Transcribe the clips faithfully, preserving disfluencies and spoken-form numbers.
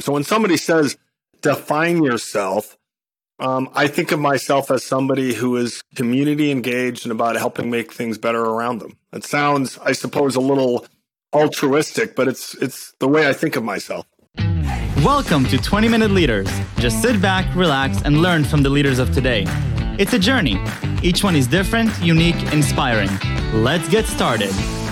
So when somebody says, define yourself, um, I think of myself as somebody who is community engaged and about helping make things better around them. It sounds, I suppose, a little altruistic, but it's it's the way I think of myself. Welcome to twenty minute Leaders. Just sit back, relax, and learn from the leaders of today. It's a journey. Each one is different, unique, inspiring. Let's get started.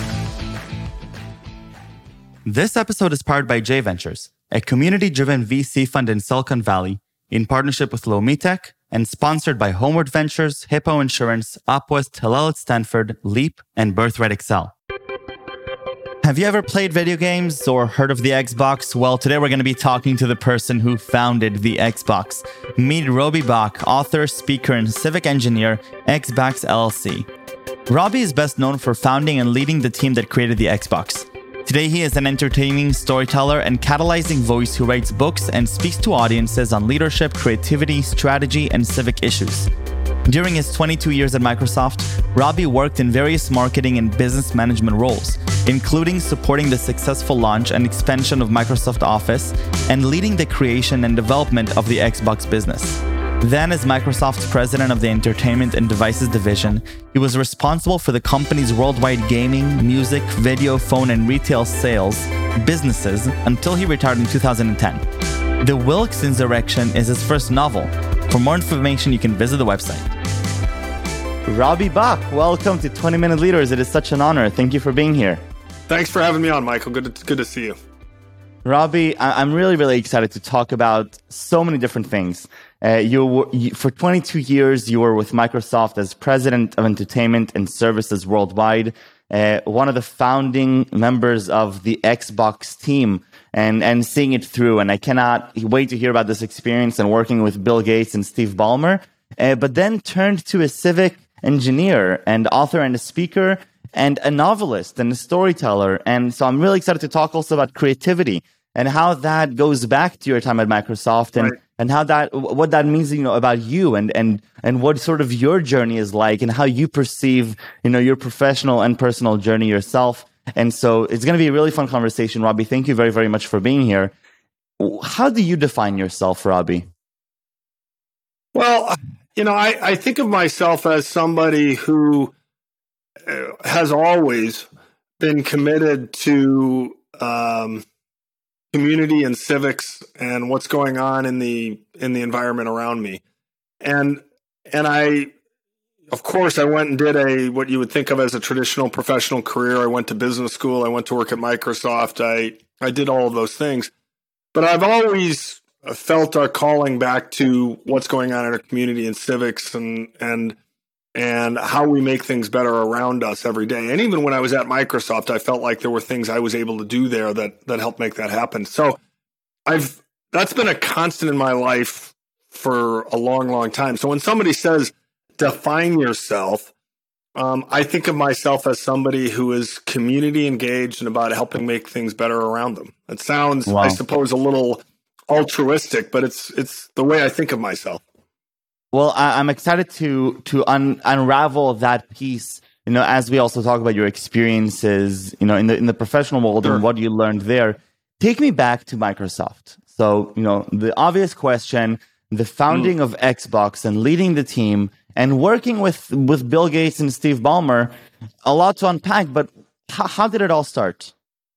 This episode is powered by J Ventures, a community-driven V C fund in Silicon Valley, in partnership with Lomitech, and sponsored by Homeward Ventures, Hippo Insurance, Upwest, Hillel at Stanford, Leap, and Birthright Excel. Have you ever played video games or heard of the Xbox? Well, today we're going to be talking to the person who founded the Xbox. Meet Robbie Bach, author, speaker, and civic engineer, Xbox L L C. Robbie is best known for founding and leading the team that created the Xbox. Today, he is an entertaining storyteller and catalyzing voice who writes books and speaks to audiences on leadership, creativity, strategy, and civic issues. During his twenty-two years at Microsoft, Robbie worked in various marketing and business management roles, including supporting the successful launch and expansion of Microsoft Office and leading the creation and development of the Xbox business. Then, as Microsoft's president of the Entertainment and Devices division, he was responsible for the company's worldwide gaming, music, video, phone, and retail sales businesses until he retired in two thousand ten. The Wilkes Insurrection is his first novel. For more information, you can visit the website. Robbie Bach, welcome to twenty minute Leaders. It is such an honor. Thank you for being here. Thanks for having me on, Michael. Good to, good to see you. Robbie, I- I'm really, really excited to talk about so many different things. Uh, you, were, you for twenty-two years, you were with Microsoft as president of entertainment and services worldwide, uh, one of the founding members of the Xbox team, and, and seeing it through. And I cannot wait to hear about this experience and working with Bill Gates and Steve Ballmer, uh, but then turned to a civic engineer and author and a speaker and a novelist and a storyteller. And so I'm really excited to talk also about creativity and how that goes back to your time at Microsoft and, right. and how that, what that means, you know, about you and, and, and what sort of your journey is like and how you perceive, you know, your professional and personal journey yourself. And so it's going to be a really fun conversation, Robbie. Thank you very, very much for being here. How do you define yourself, Robbie? Well, you know, I, I think of myself as somebody who has always been committed to um, community and civics and what's going on in the in the environment around me, and and I, of course, I went and did a what you would think of as a traditional professional career. I went to business school. I went to work at Microsoft. I I did all of those things, but I've always felt our calling back to what's going on in our community and civics and and. and how we make things better around us every day. And even when I was at Microsoft, I felt like there were things I was able to do there that that helped make that happen. So I've that's been a constant in my life for a long, long time. So when somebody says, define yourself, um, I think of myself as somebody who is community engaged and about helping make things better around them. It sounds, wow. I suppose, a little altruistic, but it's it's the way I think of myself. Well, I'm excited to to un, unravel that piece, you know, as we also talk about your experiences, you know, in the in the professional world sure. and what you learned there. Take me back to Microsoft. So, you know, the obvious question, the founding mm. of Xbox and leading the team and working with, with Bill Gates and Steve Ballmer, a lot to unpack, but how, how did it all start?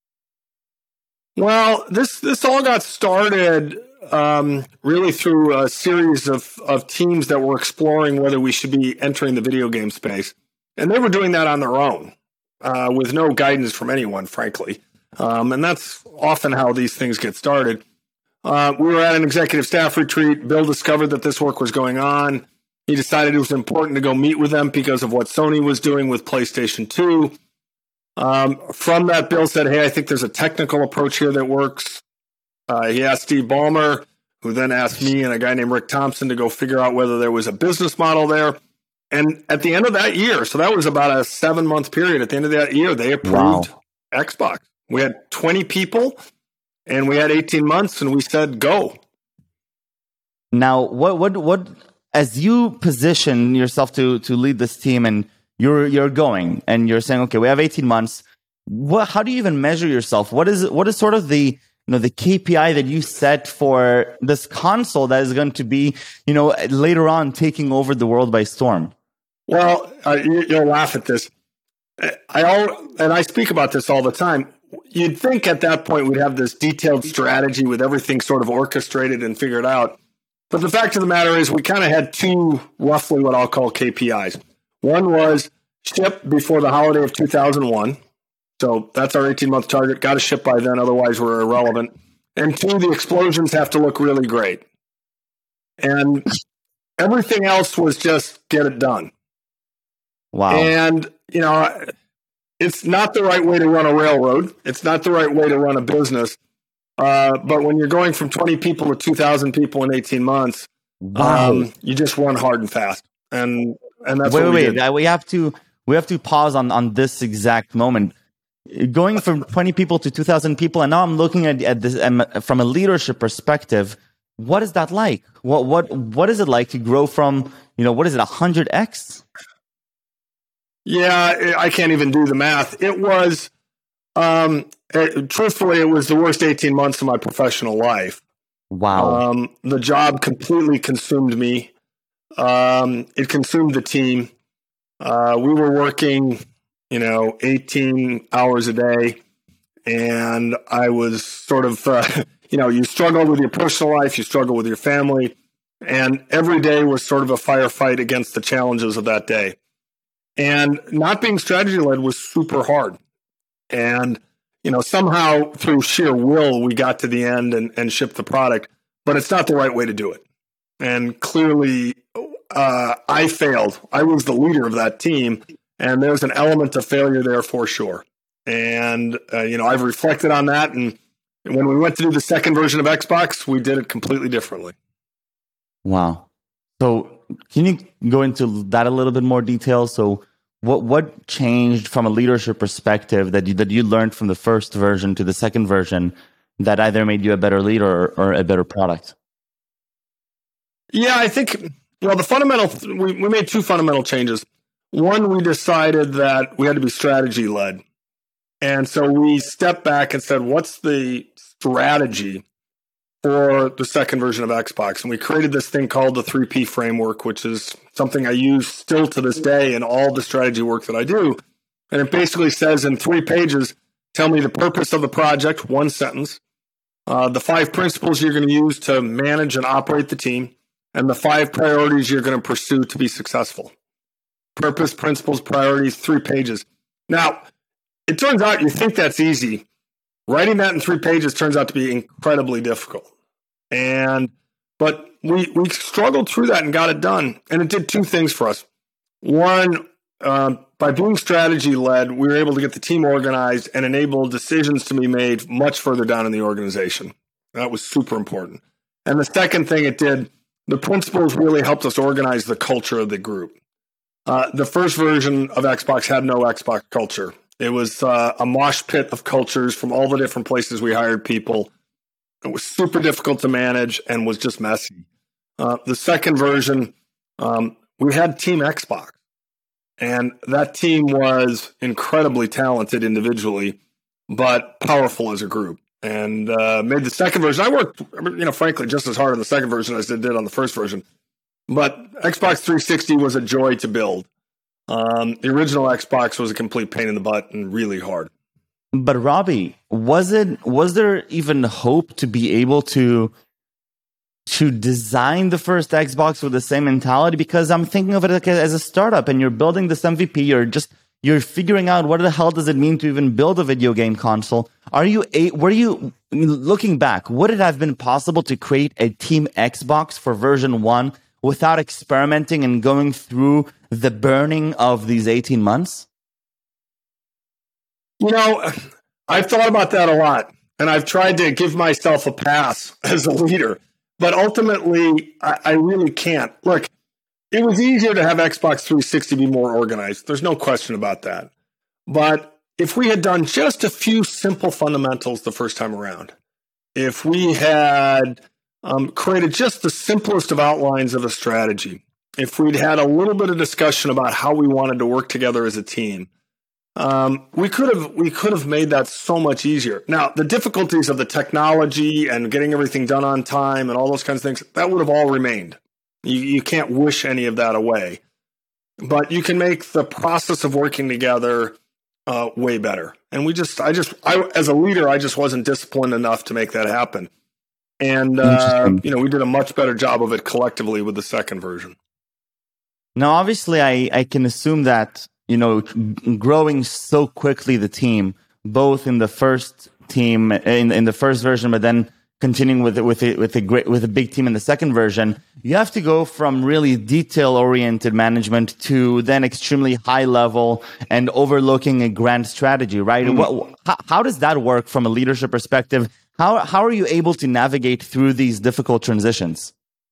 Well, this this all got started Um, really through a series of, of teams that were exploring whether we should be entering the video game space. And they were doing that on their own, uh, with no guidance from anyone, frankly. Um, and that's often how these things get started. Uh, we were at an executive staff retreat. Bill discovered that this work was going on. He decided it was important to go meet with them because of what Sony was doing with PlayStation two. Um, from that, Bill said, hey, I think there's a technical approach here that works. Uh, he asked Steve Ballmer, who then asked me and a guy named Rick Thompson to go figure out whether there was a business model there. And at the end of that year, so that was about a seven-month period, at the end of that year, they approved wow. Xbox. We had twenty people, and we had eighteen months, and we said, go. Now, what, what, what, as you position yourself to to lead this team, and you're you're going, and you're saying, okay, we have eighteen months. What? How do you even measure yourself? What is what is sort of the you know, the K P I that you set for this console that is going to be, you know, later on taking over the world by storm? Well, uh, you, you'll laugh at this. I all, and I speak about this all the time. You'd think at that point we'd have this detailed strategy with everything sort of orchestrated and figured out. But the fact of the matter is we kind of had two roughly what I'll call K P Is. One was ship before the holiday of two thousand one. So that's our eighteen-month target. Got to ship by then, otherwise we're irrelevant. And two, the explosions have to look really great. And everything else was just get it done. Wow. And, you know, it's not the right way to run a railroad. It's not the right way to run a business. Uh, but when you're going from twenty people to two thousand people in eighteen months, wow. um, you just run hard and fast. And and that's wait, what we wait, did. wait. We have to we have to pause on, on this exact moment. Going from twenty people to two thousand people, and now I'm looking at, at this um, from a leadership perspective. What is that like? What what what is it like to grow from, you know, what is it, one hundred x? Yeah, I can't even do the math. It was, um, it, truthfully, it was the worst eighteen months of my professional life. Wow. Um, the job completely consumed me. Um, it consumed the team. Uh, we were working, you know, eighteen hours a day. And I was sort of, uh, you know, you struggle with your personal life, you struggle with your family. And every day was sort of a firefight against the challenges of that day. And not being strategy led was super hard. And, you know, somehow through sheer will, we got to the end and, and shipped the product, but it's not the right way to do it. And clearly, uh, I failed. I was the leader of that team, and there's an element of failure there for sure. And, uh, you know, I've reflected on that. And when we went to do the second version of Xbox, we did it completely differently. Wow. So can you go into that a little bit more detail? So what what changed from a leadership perspective that you, that you learned from the first version to the second version that either made you a better leader or, or a better product? Yeah, I think, well, the fundamental, we, we made two fundamental changes. One, we decided that we had to be strategy led. And so we stepped back and said, what's the strategy for the second version of Xbox? And we created this thing called the three P framework, which is something I use still to this day in all the strategy work that I do. And it basically says in three pages, tell me the purpose of the project, one sentence, uh, the five principles you're going to use to manage and operate the team, and the five priorities you're going to pursue to be successful. Purpose, principles, priorities, three pages. Now, it turns out you think that's easy. Writing that in three pages turns out to be incredibly difficult. And but we we struggled through that and got it done. And it did two things for us. One, uh, by being strategy led, we were able to get the team organized and enable decisions to be made much further down in the organization. That was super important. And the second thing it did, the principles really helped us organize the culture of the group. Uh, the first version of Xbox had no Xbox culture. It was uh, a mosh pit of cultures from all the different places we hired people. It was super difficult to manage and was just messy. Uh, the second version, um, we had Team Xbox. And that team was incredibly talented individually, but powerful as a group. And uh, made the second version. I worked, you know, frankly, just as hard on the second version as I did on the first version. But Xbox three sixty was a joy to build. Um, the original Xbox was a complete pain in the butt and really hard. But Robbie, was it was there even hope to be able to to design the first Xbox with the same mentality? Because I'm thinking of it like as a startup, and you're building this M V P. You're just you're figuring out what the hell does it mean to even build a video game console. Are you a, were you looking back? Would it have been possible to create a Team Xbox for version one without experimenting and going through the burning of these eighteen months? You know, I've thought about that a lot, and I've tried to give myself a pass as a leader, but ultimately, I, I really can't. Look, it was easier to have Xbox three sixty be more organized. There's no question about that. But if we had done just a few simple fundamentals the first time around, if we had um, created just the simplest of outlines of a strategy, if we'd had a little bit of discussion about how we wanted to work together as a team, Um, we could have we could have made that so much easier. Now, the difficulties of the technology and getting everything done on time and all those kinds of things, that would have all remained. You, you can't wish any of that away. But you can make the process of working together uh, way better. And we just, I just, I as a leader, I just wasn't disciplined enough to make that happen. And, uh, you know, we did a much better job of it collectively with the second version. Now, obviously, I, I can assume that, you know, growing so quickly the team, both in the first team, in, in the first version, but then continuing with it, with it, with a great, with a big team in the second version, you have to go from really detail-oriented management to then extremely high level and overlooking a grand strategy, right? Mm-hmm. What, how, how does that work from a leadership perspective? How how are you able to navigate through these difficult transitions?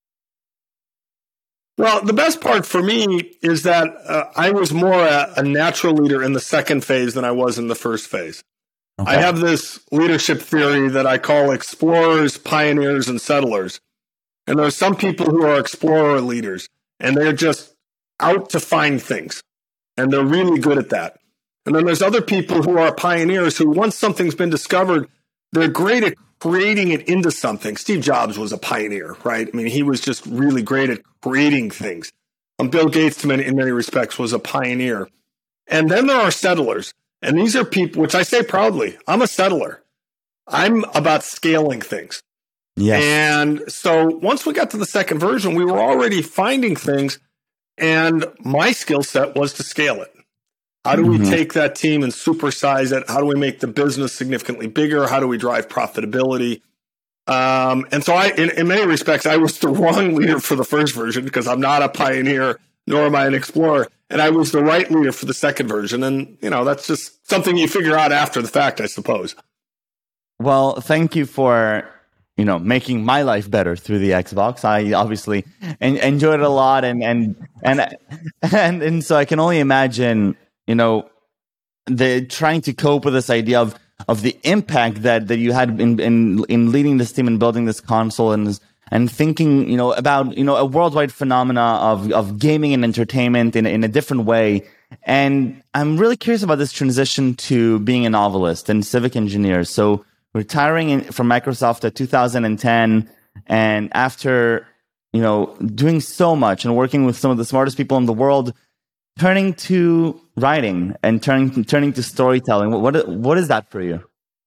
Well, the best part for me is that uh, I was more a, a natural leader in the second phase than I was in the first phase. Okay. I have this leadership theory that I call explorers, pioneers, and settlers. And there are some people who are explorer leaders, and they're just out to find things, and they're really good at that. And then there's other people who are pioneers who, once something's been discovered, they're great at creating it into something. Steve Jobs was a pioneer, right? I mean, he was just really great at creating things. And Bill Gates, in many, in many respects, was a pioneer. And then there are settlers. And these are people, which I say proudly, I'm a settler. I'm about scaling things. Yes. And so once we got to the second version, we were already finding things. And my skill set was to scale it. How do we mm-hmm. take that team and supersize it? How do we make the business significantly bigger? How do we drive profitability? Um, and so I, in, in many respects, I was the wrong leader for the first version because I'm not a pioneer, nor am I an explorer. And I was the right leader for the second version. And, you know, that's just something you figure out after the fact, I suppose. Well, thank you for, you know, making my life better through the Xbox. I obviously en- enjoyed it a lot. And, and, and, and, and so I can only imagine, you know, the trying to cope with this idea of, of the impact that, that you had in, in, in leading this team and building this console and, and thinking, you know, about, you know, a worldwide phenomena of, of gaming and entertainment in, in a different way. And I'm really curious about this transition to being a novelist and civic engineer. So retiring in, from Microsoft at two thousand ten, and after, you know, doing so much and working with some of the smartest people in the world, turning to writing and turning turning to storytelling. What what is that for you?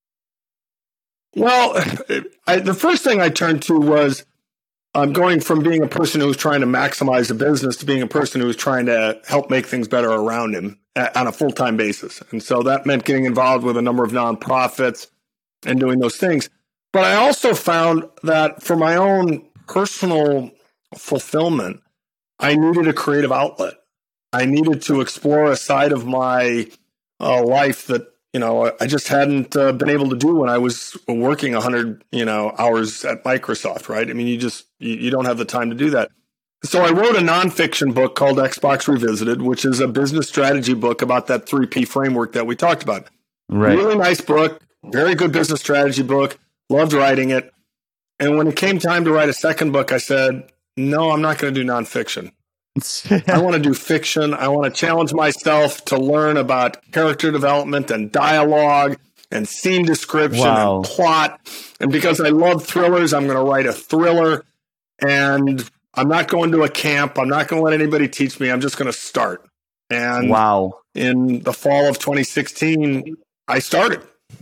Well, I, the first thing I turned to was um, going from being a person who was trying to maximize the business to being a person who was trying to help make things better around him at, on a full-time basis. And so that meant getting involved with a number of nonprofits and doing those things. But I also found that for my own personal fulfillment, I needed a creative outlet. I needed to explore a side of my uh, life that, you know, I just hadn't uh, been able to do when I was working one hundred, you know, hours at Microsoft, right? I mean, you just, you, you don't have the time to do that. So I wrote a nonfiction book called Xbox Revisited, which is a business strategy book about that three P framework that we talked about. Right. Really nice book, very good business strategy book, loved writing it. And when it came time to write a second book, I said, no, I'm not going to do nonfiction. I want to do fiction. I want to challenge myself to learn about character development and dialogue and scene description wow. and plot. And because I love thrillers, I'm going to write a thriller. And I'm not going to a camp. I'm not going to let anybody teach me. I'm just going to start. And wow. in the fall of twenty sixteen, I started.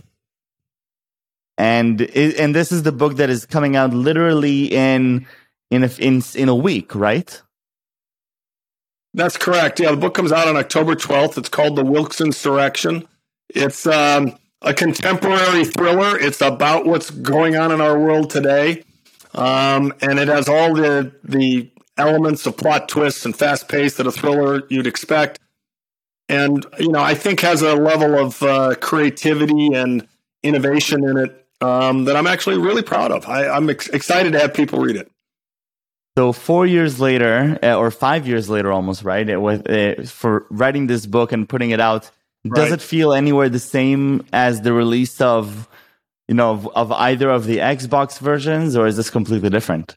And and this is the book that is coming out literally in in a, in in a week, right? That's correct. Yeah, the book comes out on October twelfth. It's called The Wilkes Insurrection. It's um, a contemporary thriller. It's about what's going on in our world today. Um, and it has all the the elements of plot twists and fast pace that a thriller you'd expect. And, you know, I think has a level of uh, creativity and innovation in it um, that I'm actually really proud of. I, I'm ex- excited to have people read it. So four years later, uh, or five years later almost, right, it was, uh, for writing this book and putting it out, does right. it feel anywhere the same as the release of, you know, of, of either of the Xbox versions, or is this completely different?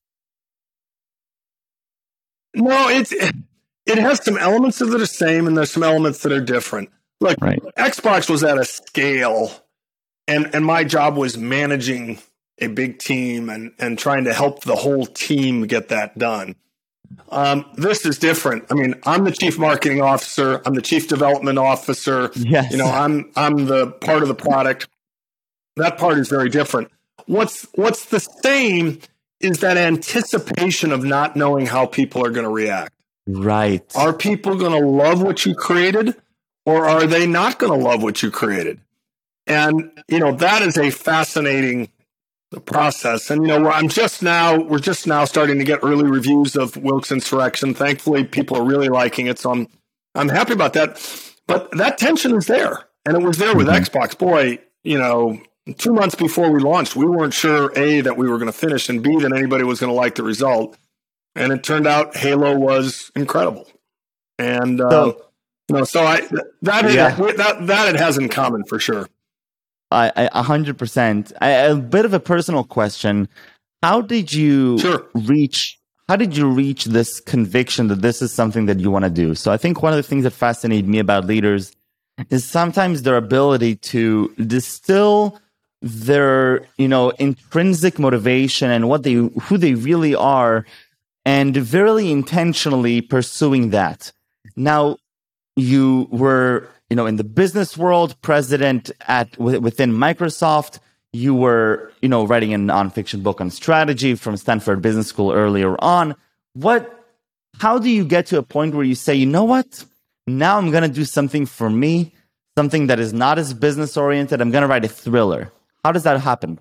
No, it's, it has some elements that are the same, and there's some elements that are different. Look, Right. Xbox was at a scale, and, and my job was managing a big team and, and trying to help the whole team get that done. Um, this is different. I mean, I'm the chief marketing officer. I'm the chief development officer. Yes. You know, I'm I'm the part of the product. That part is very different. What's what's the same is that anticipation of not knowing how people are going to react. Right. Are people going to love what you created, or are they not going to love what you created? And, you know, that is a fascinating process. And, you know, I'm just now, we're just now starting to get early reviews of Wilkes Insurrection. Thankfully, people are really liking it. So I'm, I'm happy about that. But that tension is there. And it was there with Mm-hmm. Xbox. Boy, you know, two months before we launched, we weren't sure, A, that we were going to finish, and B, that anybody was going to like the result. And it turned out Halo was incredible. And, uh, So- you know, so I, that, Yeah. it, that, that it has in common for sure. I, I, a hundred percent. I- A bit of a personal question. How did you Sure. reach, how did you reach this conviction that this is something that you want to do? So I think one of the things that fascinated me about leaders is sometimes their ability to distill their, you know, intrinsic motivation and what they, who they really are, and very intentionally pursuing that. Now, you were, you know, in the business world, president at within Microsoft. You were, you know, writing a nonfiction book on strategy from Stanford Business School earlier on. What? How do you get to a point where you say, you know what? Now I'm going to do something for me, something that is not as business oriented. I'm going to write a thriller. How does that happen?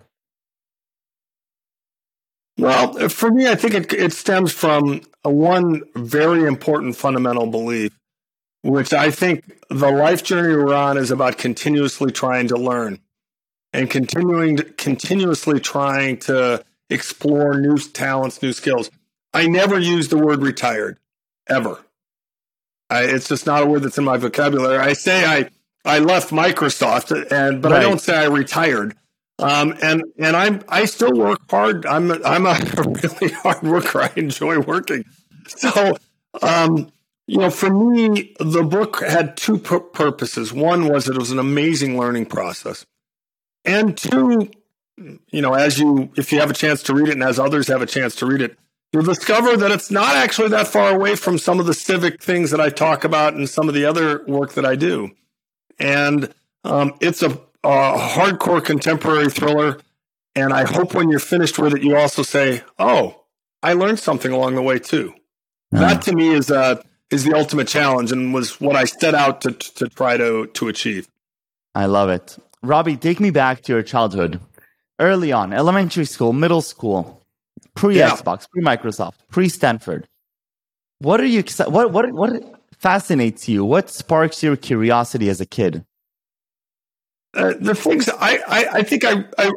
Well, for me, I think it, it stems from a one very important fundamental belief, which I think the life journey we're on is about continuously trying to learn and continuing to, continuously trying to explore new talents, new skills. I never use the word retired, ever. I, it's just not a word that's in my vocabulary. I say I, I left Microsoft, and but Right. I don't say I retired. Um, and and I'm I still work hard. I'm a, I'm a really hard worker. I enjoy working. So, um, you know, for me, the book had two pur- purposes. One was that it was an amazing learning process, and two, you know, as you if you have a chance to read it, and as others have a chance to read it, you'll discover that it's not actually that far away from some of the civic things that I talk about and some of the other work that I do. And um, it's a a hardcore contemporary thriller, and I hope when you're finished with it, you also say, "Oh, I learned something along the way too." Ah. That to me is uh, is the ultimate challenge, and was what I set out to to try to to achieve. I love it. Robbie, take me back to your childhood. Early on, elementary school, middle school, pre-Xbox, pre-Microsoft, pre-Stanford. What are you exci- what what what fascinates you? What sparks your curiosity as a kid? Uh, the things I, I, I think I, I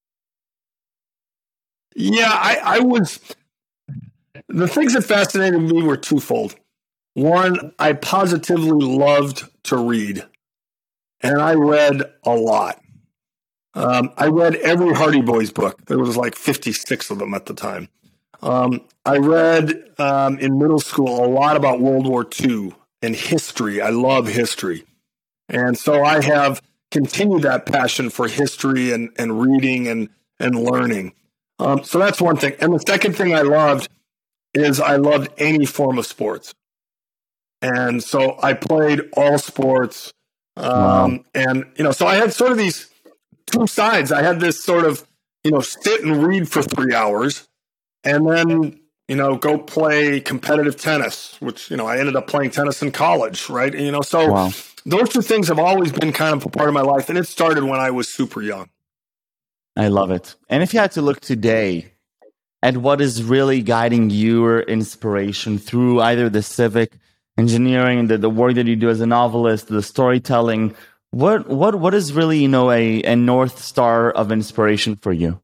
yeah, I, I was, the things that fascinated me were twofold. One, I positively loved to read, and I read a lot. Um, I read every Hardy Boys book. There was like fifty-six of them at the time. Um, I read um, in middle school a lot about World War Two and history. I love history. And so I have continue that passion for history and, and reading and, and learning. Um, so that's one thing. And the second thing I loved is I loved any form of sports. And so I played all sports. Um, Wow. And, you know, so I had sort of these two sides. I had this sort of, you know, sit and read for three hours and then, you know, go play competitive tennis, which, you know, I ended up playing tennis in college, right? And, you know, so Wow. those two things have always been kind of a part of my life, and it started when I was super young. I love it. And if you had to look today at what is really guiding your inspiration through either the civic engineering, the, the work that you do as a novelist, the storytelling, what what what is really, you know, a, a North Star of inspiration for you?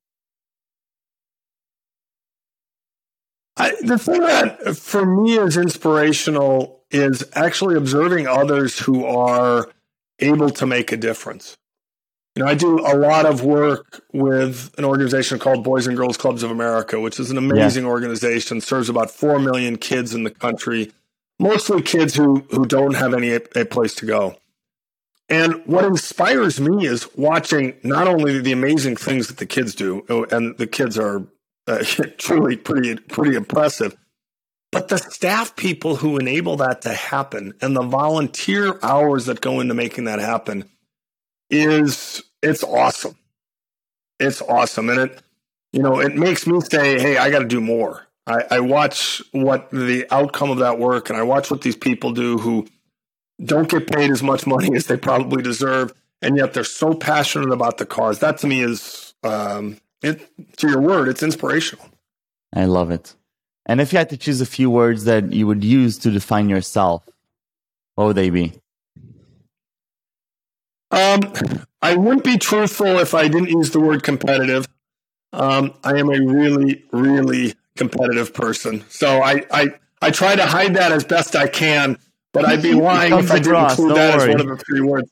I, the thing that for me is inspirational is actually observing others who are able to make a difference. You know, I do a lot of work with an organization called Boys and Girls Clubs of America, which is an amazing yeah. organization, serves about four million kids in the country, mostly kids who, who don't have any a place to go. And what inspires me is watching not only the amazing things that the kids do, and the kids are uh, truly pretty, pretty impressive, but the staff people who enable that to happen and the volunteer hours that go into making that happen is, it's awesome. It's awesome. And it, you know, it makes me say, hey, I got to do more. I, I watch what the outcome of that work, and I watch what these people do who don't get paid as much money as they probably deserve, and yet they're so passionate about the cause. That to me is, um, it, to your word, it's inspirational. I love it. And if you had to choose a few words that you would use to define yourself, what would they be? Um, I wouldn't be truthful if I didn't use the word competitive. Um, I am a really, really competitive person. So I, I, I try to hide that as best I can, but I'd be lying if I didn't across, include that worry. as one of the three words.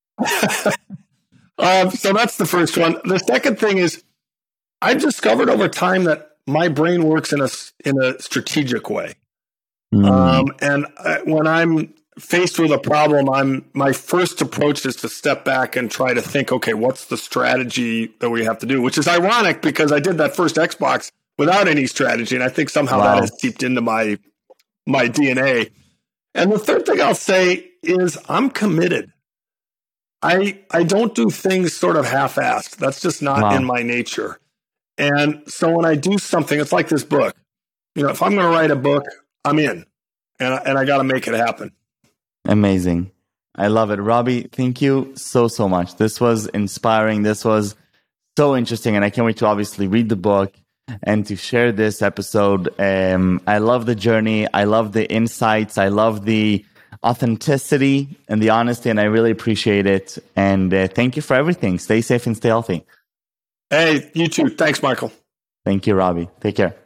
um, so that's the first one. The second thing is I've discovered over time that my brain works in a, in a strategic way. Mm. Um, and I, when I'm faced with a problem, I'm my first approach is to step back and try to think, okay, what's the strategy that we have to do? Which is ironic because I did that first Xbox without any strategy, and I think somehow wow. that has seeped into my my D N A. And the third thing I'll say is I'm committed. I I don't do things sort of half-assed. That's just not wow. in my nature. And so when I do something, it's like this book. You know, if I'm going to write a book, I'm in, and I, and I got to make it happen. Amazing. I love it. Robbie, thank you so, so much. This was inspiring. This was so interesting. And I can't wait to obviously read the book and to share this episode. Um, I love the journey. I love the insights. I love the authenticity and the honesty. And I really appreciate it. And uh, thank you for everything. Stay safe and stay healthy. Hey, you too. Thanks, Michael. Thank you, Robbie. Take care.